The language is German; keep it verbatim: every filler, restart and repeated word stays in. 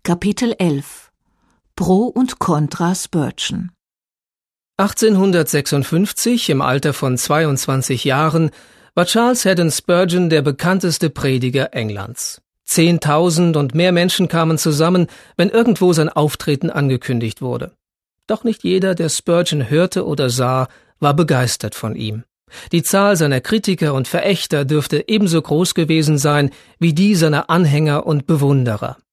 Kapitel elf Pro und Contra Spurgeon. achtzehnhundertsechsundfünfzig, im Alter von zweiundzwanzig Jahren, war Charles Haddon Spurgeon der bekannteste Prediger Englands. Zehntausend und mehr Menschen kamen zusammen, wenn irgendwo sein Auftreten angekündigt wurde. Doch nicht jeder, der Spurgeon hörte oder sah, war begeistert von ihm. Die Zahl seiner Kritiker und Verächter dürfte ebenso groß gewesen sein wie die seiner Anhänger und Bewunderer.